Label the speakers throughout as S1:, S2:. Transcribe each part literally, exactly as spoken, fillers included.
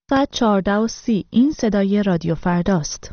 S1: ساعت چهارده و سی. این صدای رادیو فرداست.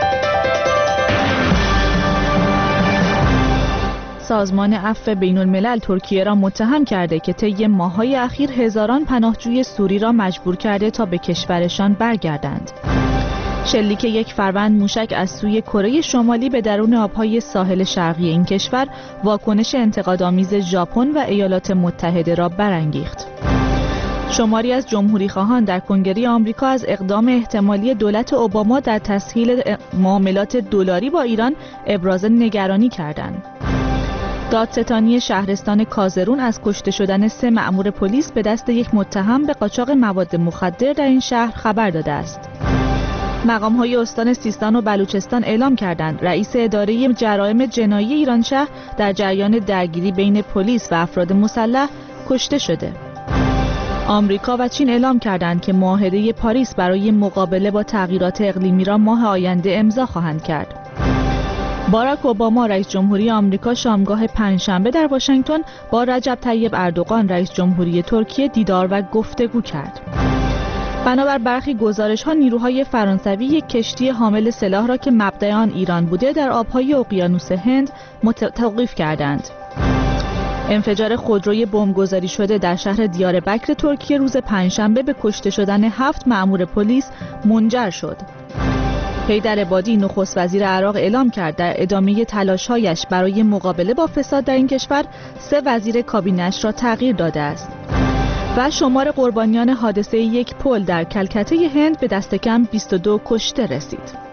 S1: سازمان عفو بین الملل ترکیه را متهم کرده که طی ماه‌های اخیر هزاران پناهجوی سوری را مجبور کرده تا به کشورشان برگردند. شلیک یک فروند موشک از سوی کره شمالی به درون آبهای ساحل شرقی این کشور واکنش انتقادآمیز ژاپن و ایالات متحده را برانگیخت. شماری از جمهوری‌خواهان در کنگره آمریکا از اقدام احتمالی دولت اوباما در تسهیل معاملات دلاری با ایران ابراز نگرانی کردند. دادستانی شهرستان کازرون از کشته شدن سه مأمور پلیس به دست یک متهم به قاچاق مواد مخدر در این شهر خبر داده است. مقام‌های استان سیستان و بلوچستان اعلام کردند رئیس اداره جرایم جنایی ایرانشهر در جریان درگیری بین پلیس و افراد مسلح کشته شده. آمریکا و چین اعلام کردند که معاهده پاریس برای مقابله با تغییرات اقلیمی را ماه آینده امضا خواهند کرد. باراک اوباما رئیس جمهوری آمریکا شامگاه پنجشنبه در واشنگتن با رجب طیب اردوغان رئیس جمهوری ترکیه دیدار و گفتگو کرد. بنابر برخی گزارش‌ها نیروهای فرانسوی یک کشتی حامل سلاح را که مبدأ آن ایران بوده در آب‌های اقیانوس هند توقیف کردند. انفجار خودروی بمبگذاری شده در شهر دیاربکر ترکیه روز پنجشنبه به کشته شدن هفت مأمور پلیس منجر شد. حیدر عبادی نخست وزیر عراق اعلام کرد در ادامه تلاش‌هایش برای مقابله با فساد در این کشور سه وزیر کابینه‌اش را تغییر داده است. و شمار قربانیان حادثه یک پل در کلکته هند به دست کم بیست و دو کشته رسید.